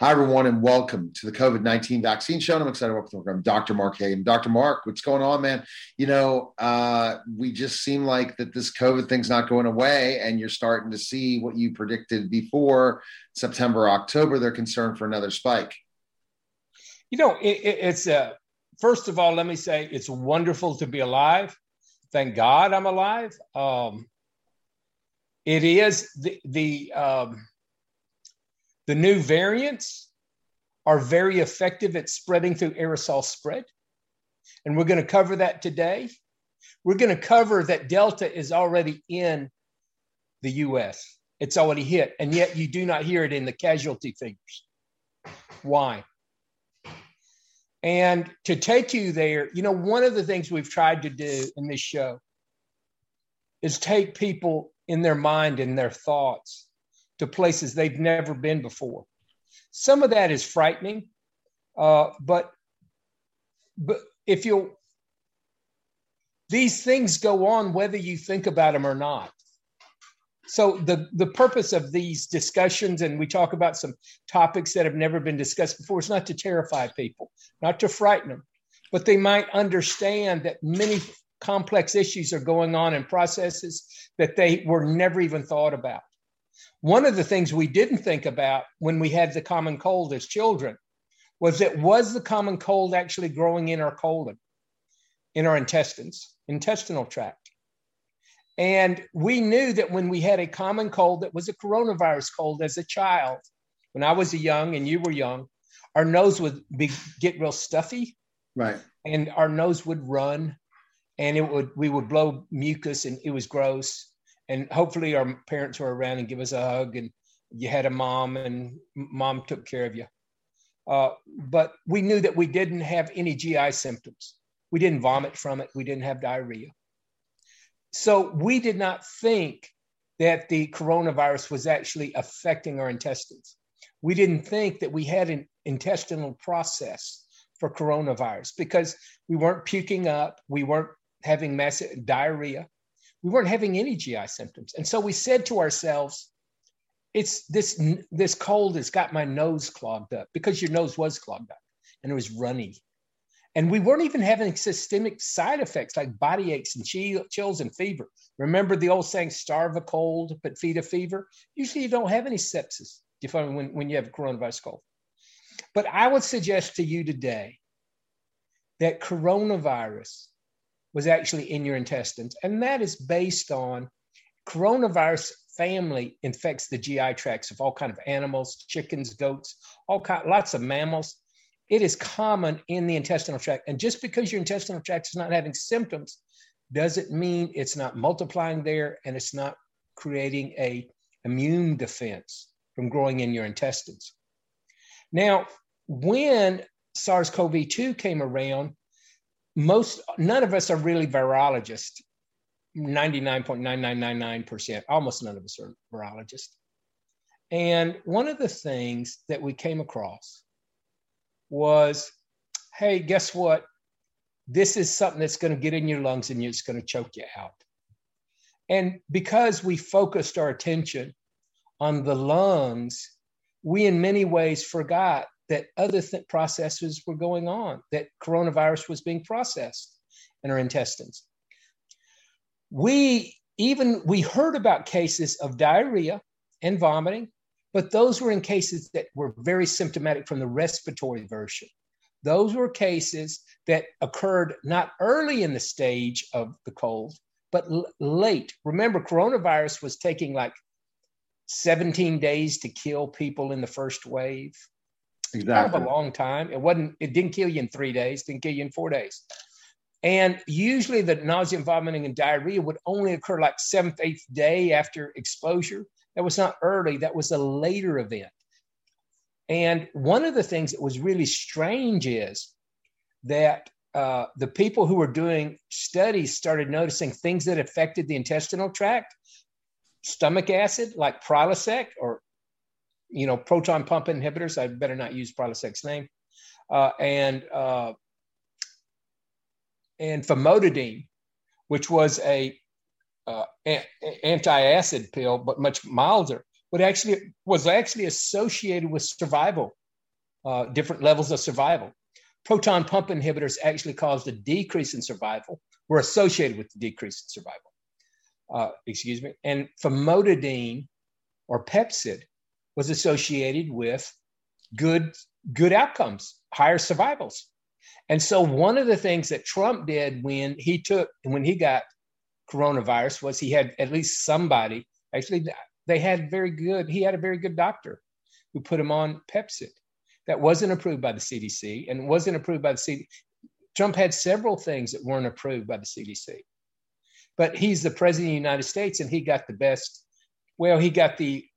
Hi, everyone, and welcome to the COVID-19 Vaccine Show. And I'm excited to welcome to the program Dr. Mark Hagen. Dr. Mark, what's going on, man? We just seem like that this COVID thing's not going away, and you're starting to see what you predicted before September, October. They're concerned for another spike. It's first of all, let me say it's wonderful to be alive. Thank God I'm alive. It is the new variants are very effective at spreading through aerosol spread. And we're going to cover that today. We're going to cover that Delta is already in the US. It's already hit, and yet you do not hear it in the casualty figures. Why? And to take you there, one of the things we've tried to do in this show is take people in their mind and their thoughts to places they've never been before. Some of that is frightening, but these things go on whether you think about them or not. So the purpose of these discussions, and we talk about some topics that have never been discussed before, is not to terrify people, not to frighten them, but they might understand that many complex issues are going on in processes that they were never even thought about. One of the things we didn't think about when we had the common cold as children was the common cold actually growing in our colon, in our intestinal tract? And we knew that when we had a common cold that was a coronavirus cold as a child, when I was young and you were young, our nose would get real stuffy, right? And our nose would run, and we would blow mucus, and it was gross. And hopefully our parents were around and give us a hug, and you had a mom, and mom took care of you. But we knew that we didn't have any GI symptoms. We didn't vomit from it. We didn't have diarrhea. So we did not think that the coronavirus was actually affecting our intestines. We didn't think that we had an intestinal process for coronavirus because we weren't puking up. We weren't having massive diarrhea. We weren't having any GI symptoms. And so we said to ourselves, it's this cold has got my nose clogged up, because your nose was clogged up and it was runny. And we weren't even having systemic side effects like body aches and chills and fever. Remember the old saying, starve a cold, but feed a fever? Usually you don't have any sepsis when you have a coronavirus cold. But I would suggest to you today that coronavirus was actually in your intestines. And that is based on coronavirus family infects the GI tracts of all kinds of animals, chickens, goats, lots of mammals. It is common in the intestinal tract. And just because your intestinal tract is not having symptoms doesn't mean it's not multiplying there and it's not creating an immune defense from growing in your intestines. Now, when SARS-CoV-2 came around, none of us are really virologists. 99.9999%, almost none of us are virologists. And one of the things that we came across was, hey, guess what? This is something that's going to get in your lungs and it's going to choke you out. And because we focused our attention on the lungs, we in many ways forgot that other processes were going on, that coronavirus was being processed in our intestines. We heard about cases of diarrhea and vomiting, but those were in cases that were very symptomatic from the respiratory version. Those were cases that occurred not early in the stage of the cold, but late. Remember, coronavirus was taking like 17 days to kill people in the first wave. Exactly. Kind of a long time. It didn't kill you in 3 days, didn't kill you in 4 days. And usually the nausea, vomiting, and diarrhea would only occur like 7th, 8th day after exposure. That was not early, that was a later event. And one of the things that was really strange is that the people who were doing studies started noticing things that affected the intestinal tract, stomach acid like Prilosec or proton pump inhibitors. I better not use Prilosec's name. And famotidine, which was a anti-acid pill, but much milder, was actually associated with survival different levels of survival. Proton pump inhibitors actually caused a decrease in survival, were associated with the decrease in survival. And famotidine or Pepcid was associated with good outcomes, higher survivals. And so one of the things that Trump did when he got coronavirus was he had at least somebody, actually he had a very good doctor who put him on Pepcid. That wasn't approved by the CDC and wasn't approved by the CDC. Trump had several things that weren't approved by the CDC. But he's the president of the United States and he got the best. Well, he got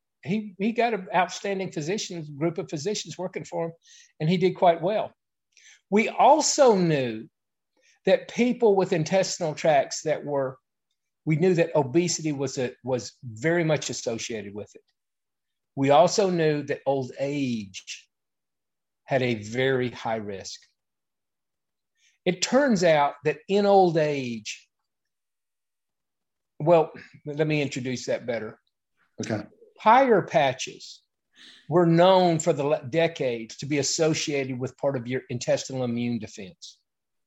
an outstanding group of physicians working for him, and he did quite well. We also knew that people with intestinal tracts we knew that obesity was very much associated with it. We also knew that old age had a very high risk. It turns out that in old age, well, let me introduce that better. Okay. Pyre patches were known for the decades to be associated with part of your intestinal immune defense.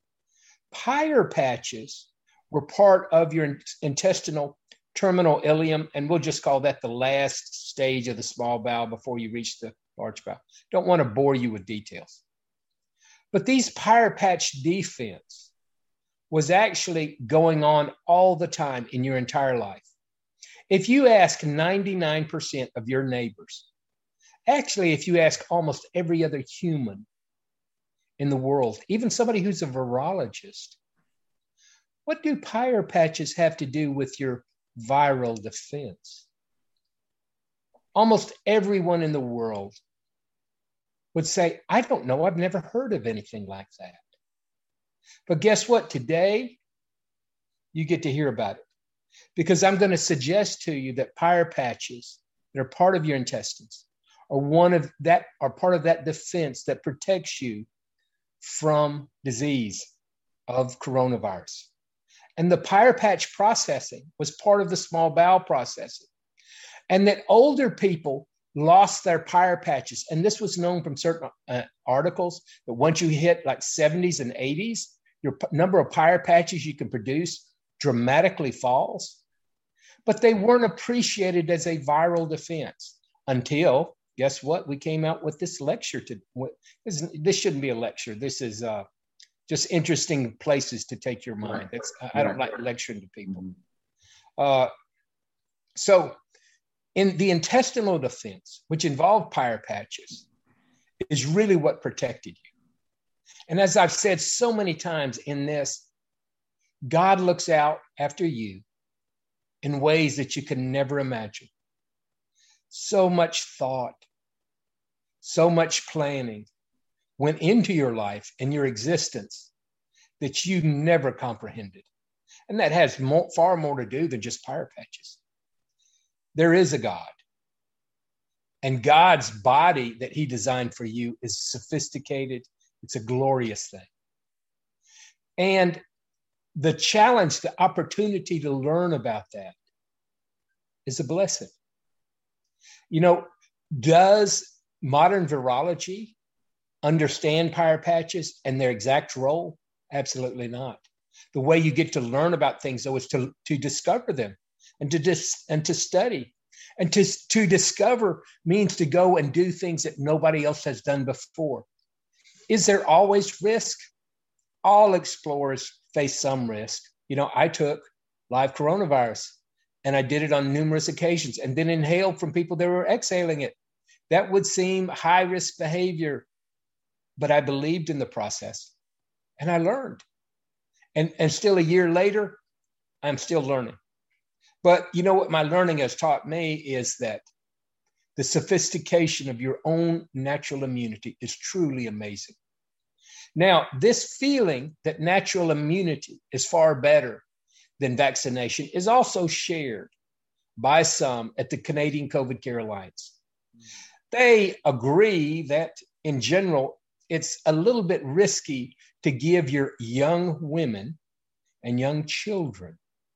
Pyre patches were part of your intestinal terminal ileum, and we'll just call that the last stage of the small bowel before you reach the large bowel. Don't want to bore you with details. But these pyre patch defense was actually going on all the time in your entire life. If you ask 99% of your neighbors, actually, if you ask almost every other human in the world, even somebody who's a virologist, what do pyre patches have to do with your viral defense? Almost everyone in the world would say, I don't know, I've never heard of anything like that. But guess what? Today, you get to hear about it. Because I'm going to suggest to you that pyre patches that are part of your intestines are part of that defense that protects you from disease of coronavirus. And the pyre patch processing was part of the small bowel processing. And that older people lost their pyre patches. And this was known from certain articles that once you hit like 70s and 80s, your number of pyre patches you can produce dramatically falls. But they weren't appreciated as a viral defense until, guess what? We came out with this lecture. This shouldn't be a lecture. This is just interesting places to take your mind. I don't like lecturing to people. So in the intestinal defense, which involved pyre patches, is really what protected you. And as I've said so many times in this, God looks out after you in ways that you can never imagine. So much thought, so much planning went into your life and your existence that you never comprehended. And that has far more to do than just pyre patches. There is a God. And God's body that he designed for you is sophisticated. It's a glorious thing. And the challenge, the opportunity to learn about that is a blessing. You know, does modern virology understand pyre patches and their exact role? Absolutely not. The way you get to learn about things, though, is to discover them and to study. And to discover means to go and do things that nobody else has done before. Is there always risk? All explorers face some risk. You know, I took live coronavirus and I did it on numerous occasions and then inhaled from people that were exhaling it. That would seem high risk behavior, but I believed in the process and I learned. And still a year later, I'm still learning. But you know what my learning has taught me is that the sophistication of your own natural immunity is truly amazing. Now, this feeling that natural immunity is far better than vaccination is also shared by some at the Canadian COVID Care Alliance. They agree that in general, it's a little bit risky to give your young women and young children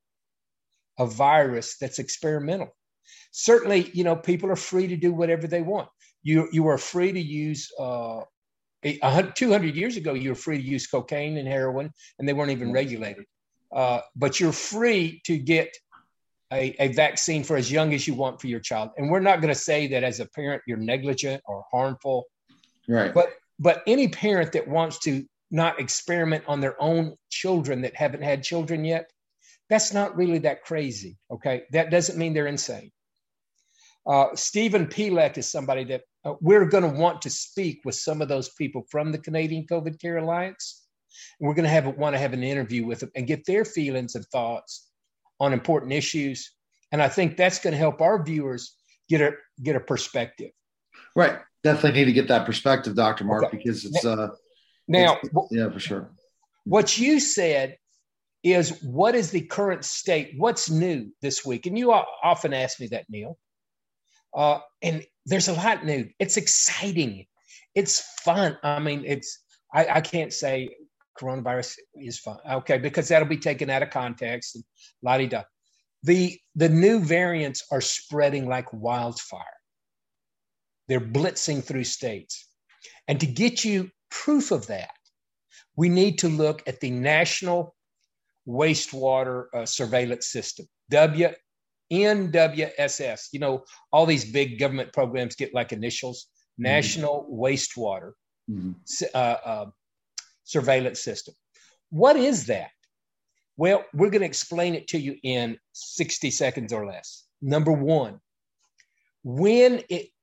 a virus that's experimental. Certainly, you know, people are free to do whatever they want. You are free to use 200 years ago, you were free to use cocaine and heroin, and they weren't even regulated. But you're free to get a vaccine for as young as you want for your child. And we're not going to say that as a parent you're negligent or harmful. Right. But any parent that wants to not experiment on their own children that haven't had children yet, that's not really that crazy. Okay. That doesn't mean they're insane. Stephen Pilek is somebody that we're going to want to speak with some of those people from the Canadian COVID Care Alliance. And we're going to want to have an interview with them and get their feelings and thoughts on important issues. And I think that's going to help our viewers get a perspective. Right. Definitely need to get that perspective, Dr. Mark, because it's yeah, for sure. What you said is, what is the current state? What's new this week? And you often ask me that, Neil. And there's a lot new. It's exciting. It's fun. I mean, I can't say coronavirus is fun. Okay, because that'll be taken out of context and la-di-da. The new variants are spreading like wildfire. They're blitzing through states. And to get you proof of that, we need to look at the National Wastewater Surveillance System, NWSS. You know, all these big government programs get like initials, National Wastewater Surveillance System. What is that? Well, we're going to explain it to you in 60 seconds or less. Number one, when you get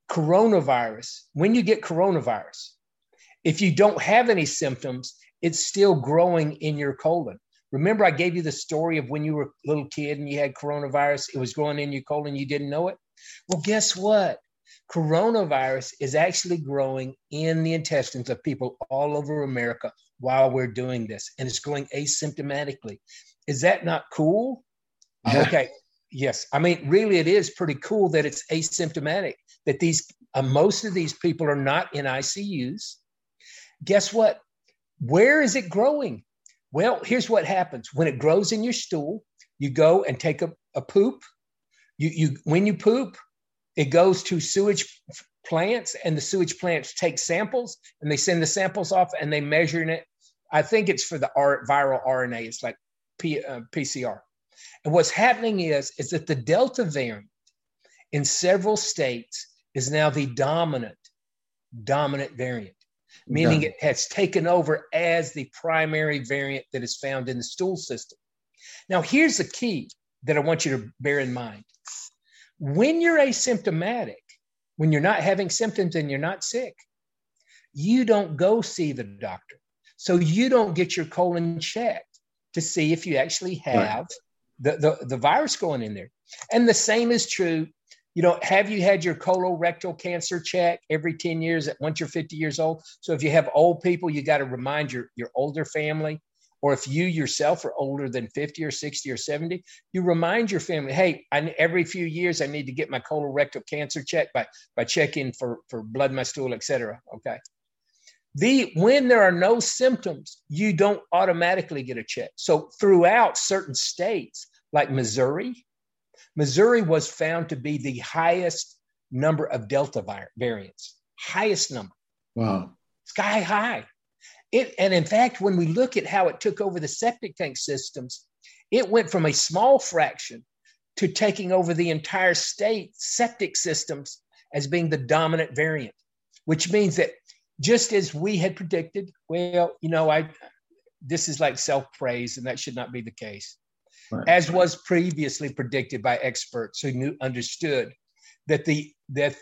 coronavirus, if you don't have any symptoms, it's still growing in your colon. Remember, I gave you the story of when you were a little kid and you had coronavirus, it was growing in your colon, you didn't know it? Well, guess what? Coronavirus is actually growing in the intestines of people all over America while we're doing this, and it's growing asymptomatically. Is that not cool? Yeah. Okay. Yes. I mean, really, it is pretty cool that it's asymptomatic, that most of these people are not in ICUs. Guess what? Where is it growing? Well, here's what happens. When it grows in your stool, you go and take a poop. When you poop, it goes to sewage plants, and the sewage plants take samples, and they send the samples off, and they measure it. I think it's for the viral RNA. It's like PCR. And what's happening is that the Delta variant in several states is now the dominant variant, meaning it has taken over as the primary variant that is found in the stool system. Now, here's the key that I want you to bear in mind. When you're asymptomatic, when you're not having symptoms and you're not sick, you don't go see the doctor. So you don't get your colon checked to see if you actually have the virus going in there. And the same is true. You know, have you had your colorectal cancer check every 10 years once you're 50 years old? So if you have old people, you got to remind your older family, or if you yourself are older than 50 or 60 or 70, you remind your family, hey, every few years I need to get my colorectal cancer checked by checking for blood in my stool, et cetera. Okay. When there are no symptoms, you don't automatically get a check. So throughout certain states, like Missouri was found to be the highest number of Delta variants, highest number. Wow. Sky high. And in fact, when we look at how it took over the septic tank systems, it went from a small fraction to taking over the entire state septic systems as being the dominant variant, which means that just as we had predicted, well, you know, this is like self-praise, and that should not be the case. Right. As was previously predicted by experts who understood that the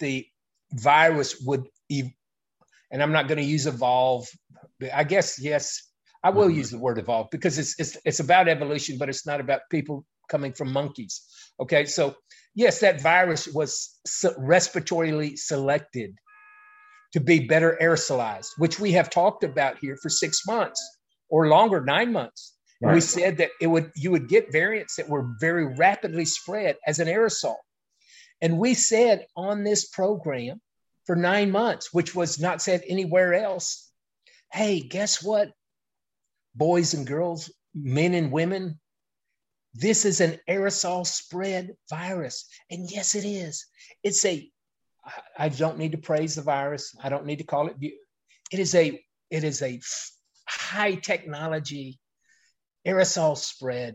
virus would, and I'm not going to use evolve. I guess, yes, I will use the word evolve, because it's about evolution, but it's not about people coming from monkeys. Okay, so yes, that virus was respiratorily selected to be better aerosolized, which we have talked about here for 6 months or longer, 9 months. Right. We said that you would get variants that were very rapidly spread as an aerosol. And we said on this program for 9 months, which was not said anywhere else, hey, guess what? Boys and girls, men and women, this is an aerosol spread virus. And yes, it is. I don't need to praise the virus. I don't need to call it. It is a It is a high technology aerosol spread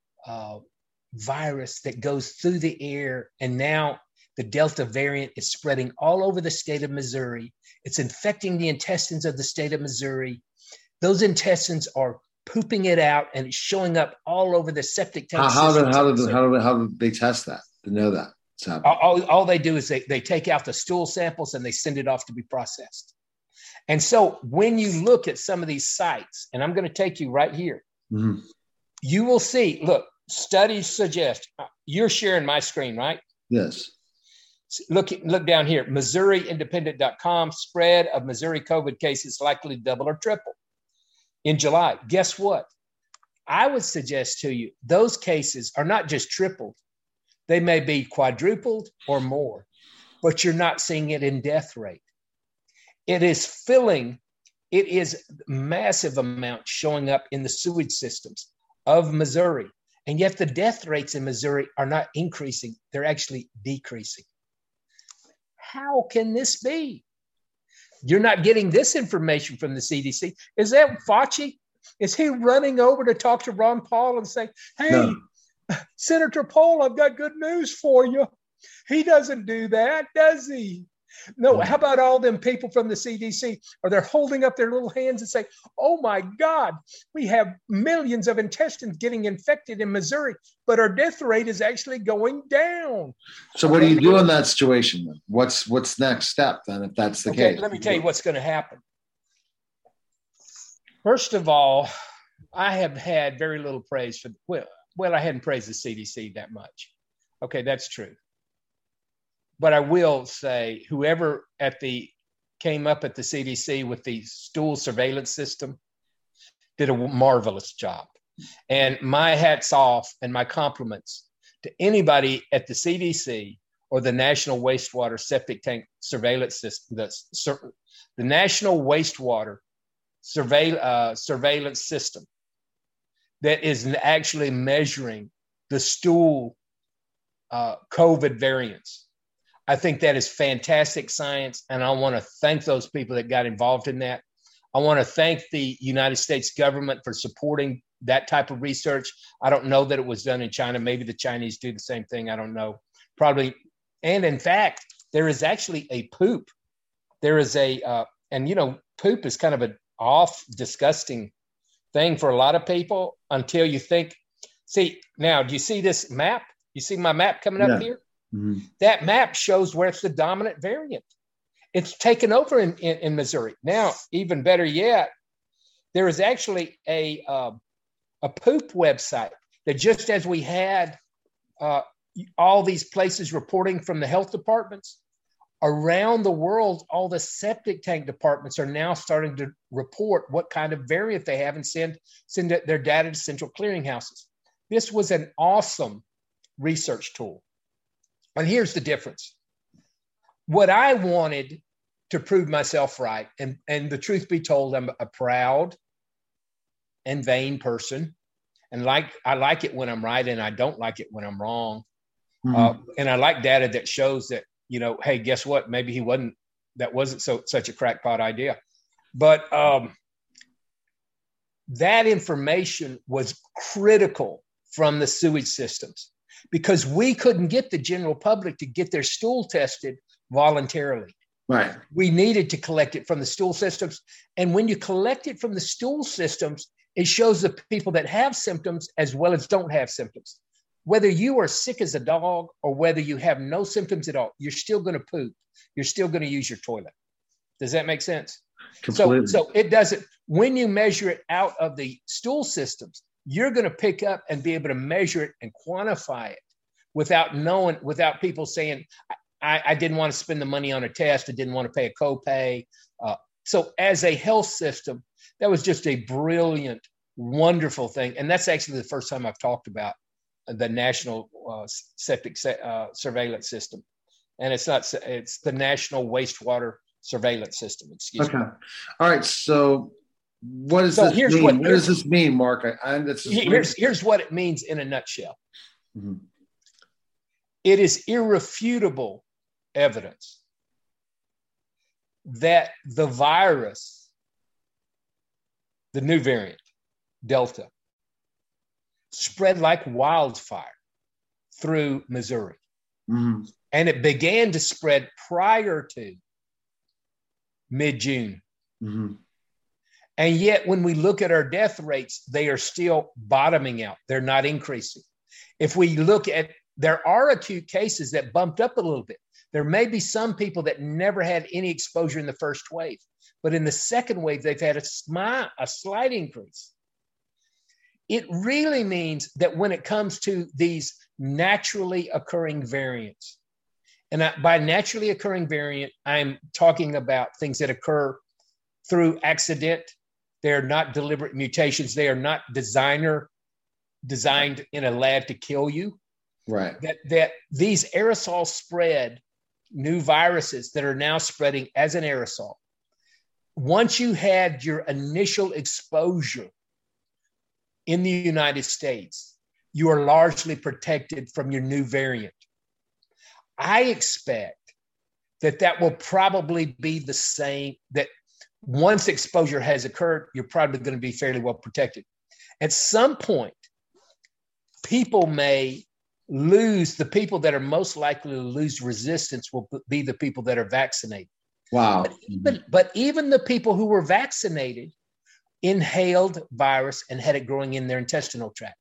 virus that goes through the air. And now the Delta variant is spreading all over the state of Missouri. It's infecting the intestines of the state of Missouri. Those intestines are pooping it out, and it's showing up all over the septic tank. How do they test that to know that it's happening? All they do is they take out the stool samples and they send it off to be processed. And so when you look at some of these sites, and I'm going to take you right here, mm-hmm. you will see, look, studies suggest, you're sharing my screen, right? Yes. Look down here, MissouriIndependent.com, spread of Missouri COVID cases likely to double or triple in July. Guess what? I would suggest to you, those cases are not just tripled. They may be quadrupled or more, but you're not seeing it in death rate. It is massive amounts showing up in the sewage systems of Missouri. And yet the death rates in Missouri are not increasing. They're actually decreasing. How can this be? You're not getting this information from the CDC. Is that Fauci? Is he running over to talk to Ron Paul and say, hey, no. Senator Paul, I've got good news for you. He doesn't do that, does he? No, how about all them people from the CDC? Are they holding up their little hands and say, oh my God, we have millions of intestines getting infected in Missouri, but our death rate is actually going down. So what do you do in that situation then? What's next step then if that's the case? Let me tell you what's going to happen. First of all, I have had very little praise for, well, I hadn't praised the CDC that much. Okay, that's true. But I will say, whoever came up at the CDC with the stool surveillance system did a marvelous job. And my hat's off and my compliments to anybody at the CDC or the National Wastewater Septic Tank Surveillance System, the National Wastewater Surveillance System that is actually measuring the stool COVID variants. I think that is fantastic science, and I want to thank those people that got involved in that. I want to thank the United States government for supporting that type of research. I don't know that it was done in China. Maybe the Chinese do the same thing. I don't know. Probably. And in fact, there is actually a poop. There is poop is kind of an disgusting thing for a lot of people until you think, see, now, do you see this map? You see my map coming up here? Mm-hmm. That map shows where it's the dominant variant. It's taken over in Missouri. Now, even better yet, there is actually a poop website that just as we had all these places reporting from the health departments, around the world, all the septic tank departments are now starting to report what kind of variant they have and send their data to central clearinghouses. This was an awesome research tool. And here's the difference. What I wanted to prove myself right, and the truth be told, I'm a proud and vain person. And I like it when I'm right, and I don't like it when I'm wrong. Mm-hmm. And I like data that shows that, hey, guess what? Maybe that wasn't such a crackpot idea. But that information was critical from the sewage systems, because we couldn't get the general public to get their stool tested voluntarily. Right. We needed to collect it from the stool systems. And when you collect it from the stool systems, it shows the people that have symptoms as well as don't have symptoms. Whether you are sick as a dog or whether you have no symptoms at all, you're still going to poop. You're still going to use your toilet. Does that make sense? Completely. So it doesn't. When you measure it out of the stool systems, you're going to pick up and be able to measure it and quantify it without people saying, I didn't want to spend the money on a test. I didn't want to pay a copay. So as a health system, that was just a brilliant, wonderful thing. And that's actually the first time I've talked about the National Septic Surveillance System. And it's the National Wastewater Surveillance System. Excuse me. All right. So what does this mean? What does this mean, Mark? Here's what it means in a nutshell. Mm-hmm. It is irrefutable evidence that the virus the new variant, Delta, spread like wildfire through Missouri. Mm-hmm. And it began to spread prior to mid-June. Mm-hmm. And yet, when we look at our death rates, they are still bottoming out. They're not increasing. If we look at, there are acute cases that bumped up a little bit. There may be some people that never had any exposure in the first wave, but in the second wave, they've had a slight increase. It really means that when it comes to these naturally occurring variants, and by naturally occurring variant, I'm talking about things that occur through accident. They're not deliberate mutations. They are not designed in a lab to kill you. Right. That these aerosol spread new viruses that are now spreading as an aerosol. Once you had your initial exposure in the United States, you are largely protected from your new variant. I expect that will probably be the same, that once exposure has occurred, you're probably going to be fairly well protected. At some point, people may lose, the people that are most likely to lose resistance will be the people that are vaccinated. Wow. But even the people who were vaccinated inhaled virus and had it growing in their intestinal tract.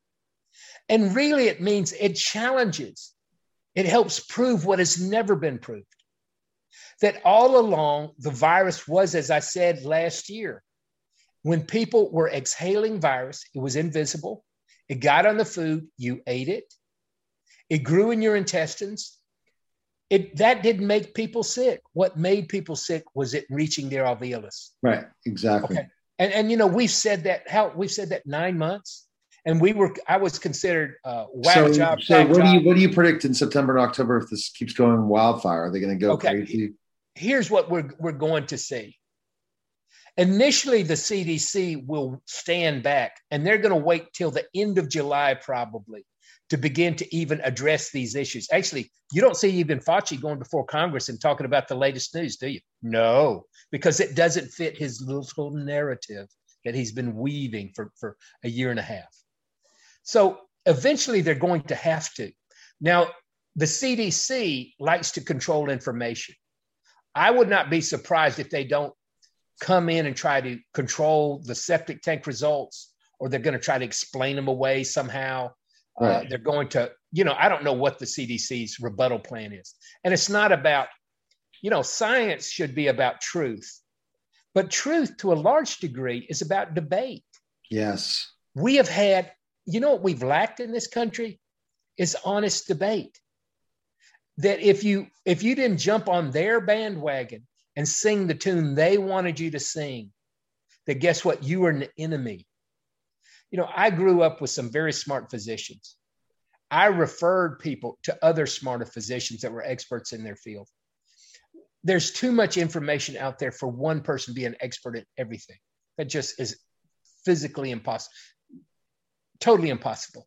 And really, it means it challenges. It helps prove what has never been proved. That all along, the virus was, as I said last year, when people were exhaling virus, it was invisible. It got on the food, you ate it. It grew in your intestines. That didn't make people sick. What made people sick was it reaching their alveolus. Right, exactly. Okay. And we've said that 9 months. And I was considered whack job. So what do you predict in September and October if this keeps going wildfire? Are they going to go crazy? Here's what we're going to see. Initially, the CDC will stand back, and they're going to wait till the end of July probably to begin to even address these issues. Actually, you don't see even Fauci going before Congress and talking about the latest news, do you? No, because it doesn't fit his little narrative that he's been weaving for a year and a half. So eventually they're going to have to. Now, the CDC likes to control information. I would not be surprised if they don't come in and try to control the septic tank results, or they're going to try to explain them away somehow. Right. They're going to, I don't know what the CDC's rebuttal plan is. And it's not about, science should be about truth. But truth, to a large degree, is about debate. Yes. We have had, what we've lacked in this country is honest debate. That if you didn't jump on their bandwagon and sing the tune they wanted you to sing, that guess what? You were an enemy. I grew up with some very smart physicians. I referred people to other smarter physicians that were experts in their field. There's too much information out there for one person to be an expert at everything. That just is physically impossible. Totally impossible.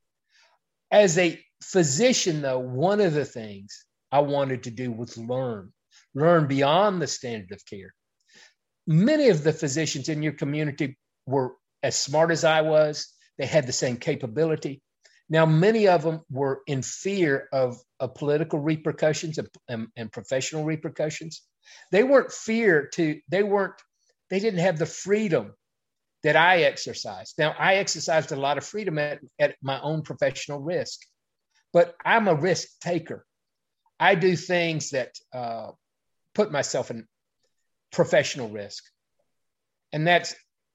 As a physician, though, one of the things I wanted to do was learn beyond the standard of care. Many of the physicians in your community were as smart as I was. They had the same capability. Now, many of them were in fear of political repercussions and professional repercussions. They didn't have the freedom that I exercised. Now, I exercised a lot of freedom at my own professional risk, but I'm a risk taker. I do things that put myself in professional risk. And that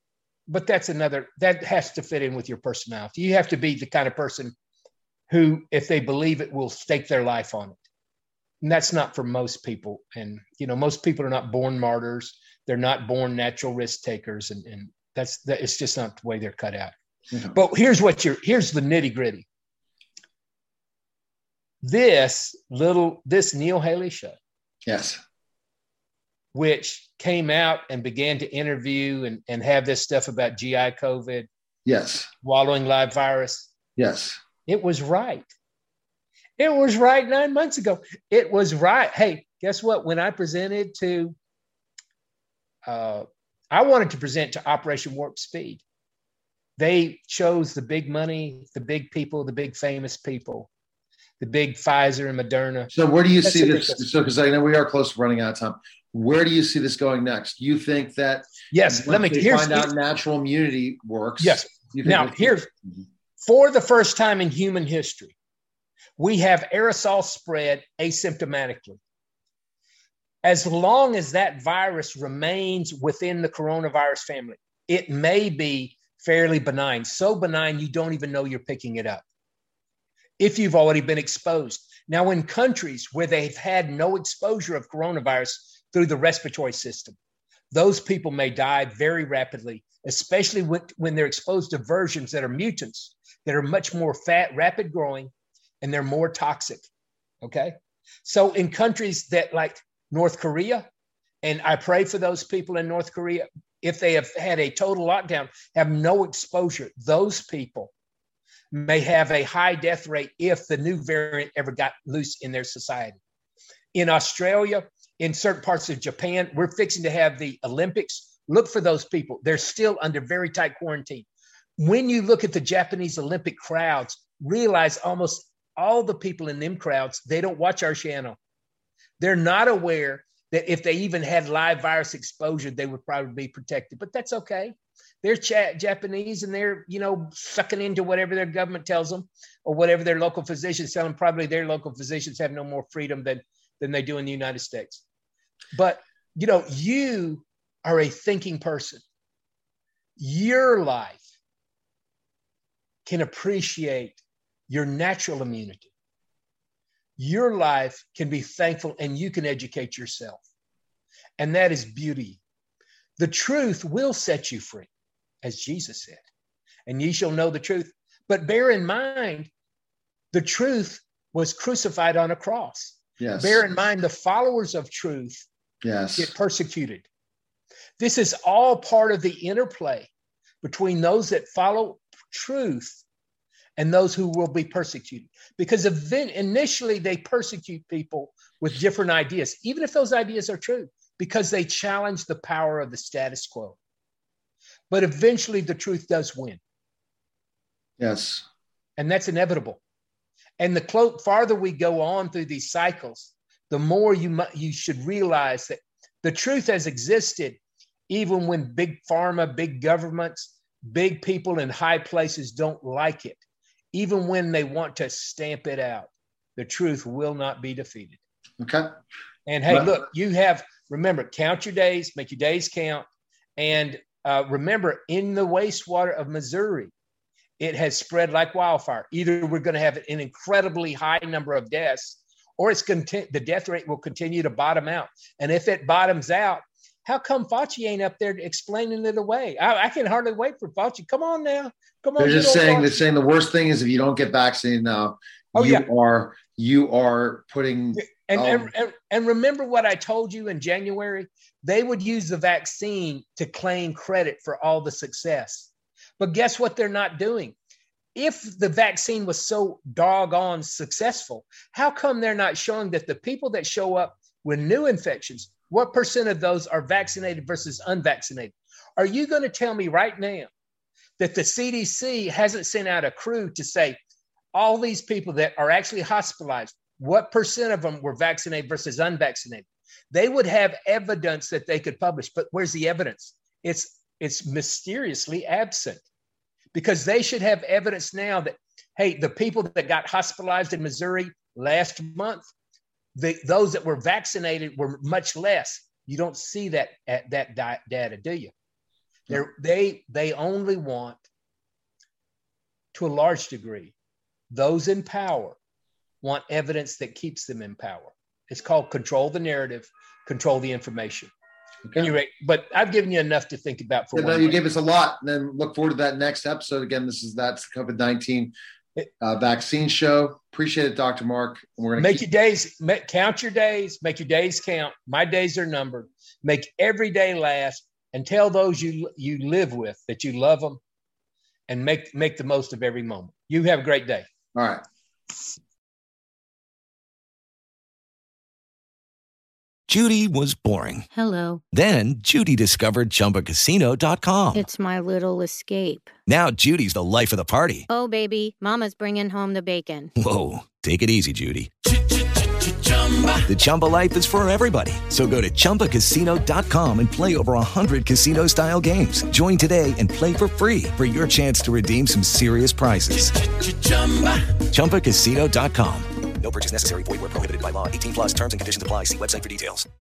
has to fit in with your personality. You have to be the kind of person who, if they believe it, will stake their life on it. And that's not for most people. And, most people are not born martyrs. They're not born natural risk takers. And it's just not the way they're cut out. Mm-hmm. But here's the nitty gritty. This Neil Haley show. Yes. Which came out and began to interview and have this stuff about GI COVID. Yes. Swallowing live virus. Yes. It was right. It was right 9 months ago. It was right. Hey, guess what? When I presented to, I I wanted to present to Operation Warp Speed. They chose the big money, the big people, the big famous people, the big Pfizer and Moderna. So where do you see this? So, because I know we are close to running out of time. Where do you see this going next? You think that find out natural immunity works? Yes. Now, here's for the first time in human history, we have aerosol spread asymptomatically. As long as that virus remains within the coronavirus family, it may be fairly benign, so benign you don't even know you're picking it up if you've already been exposed. Now, in countries where they've had no exposure of coronavirus through the respiratory system, those people may die very rapidly, especially when they're exposed to versions that are mutants, that are much more rapid growing, and they're more toxic, okay? So in countries that like North Korea, and I pray for those people in North Korea, if they have had a total lockdown, have no exposure, those people may have a high death rate if the new variant ever got loose in their society. In Australia, in certain parts of Japan, we're fixing to have the Olympics. Look for those people. They're still under very tight quarantine. When you look at the Japanese Olympic crowds, realize almost all the people in them crowds, they don't watch our channel. They're not aware that if they even had live virus exposure, they would probably be protected, but that's okay. They're Japanese and they're, sucking into whatever their government tells them or whatever their local physicians tell them. Probably their local physicians have no more freedom than they do in the United States. But, you are a thinking person. Your life can appreciate your natural immunity. Your life can be thankful and you can educate yourself. And that is beauty. The truth will set you free, as Jesus said, and ye shall know the truth. But bear in mind, the truth was crucified on a cross. Yes. Bear in mind, the followers of truth get persecuted. This is all part of the interplay between those that follow truth and those who will be persecuted. Because initially they persecute people with different ideas, even if those ideas are true, because they challenge the power of the status quo. But eventually the truth does win. Yes. And that's inevitable. And the farther we go on through these cycles, the more you should realize that the truth has existed even when big pharma, big governments, big people in high places don't like it. Even when they want to stamp it out, the truth will not be defeated. Okay. And hey, look, remember, count your days, make your days count. And remember, in the wastewater of Missouri, it has spread like wildfire. Either we're going to have an incredibly high number of deaths, or the death rate will continue to bottom out. And if it bottoms out, how come Fauci ain't up there explaining it away? I can hardly wait for Fauci. Come on now. Come on. They're saying the worst thing is if you don't get vaccinated now, you are putting. And remember what I told you in January? They would use the vaccine to claim credit for all the success. But guess what they're not doing? If the vaccine was so doggone successful, how come they're not showing that the people that show up with new infections, what percent of those are vaccinated versus unvaccinated? Are you going to tell me right now that the CDC hasn't sent out a crew to say all these people that are actually hospitalized, what percent of them were vaccinated versus unvaccinated? They would have evidence that they could publish, but where's the evidence? It's mysteriously absent, because they should have evidence now that, hey, the people that got hospitalized in Missouri last month, those that were vaccinated were much less. You don't see that data, do you? They only want, to a large degree, those in power want evidence that keeps them in power. It's called control the narrative, control the information. Okay. Anyway, but I've given you enough to think about for you gave us a lot. And then look forward to that next episode. Again, that's the COVID-19 vaccine show. Appreciate it, Dr. Mark. And we're going to count your days, make your days count. My days are numbered. Make every day last, and tell those you live with that you love them, and make the most of every moment. You have a great day. All right. Judy was boring. Hello. Then Judy discovered ChumbaCasino.com. It's my little escape. Now Judy's the life of the party. Oh, baby, mama's bringing home the bacon. Whoa, take it easy, Judy. The Chumba life is for everybody. So go to ChumbaCasino.com and play over 100 casino-style games. Join today and play for free for your chance to redeem some serious prizes. ChumbaCasino.com. No purchase necessary. Void where prohibited by law. 18+ terms and conditions apply. See website for details.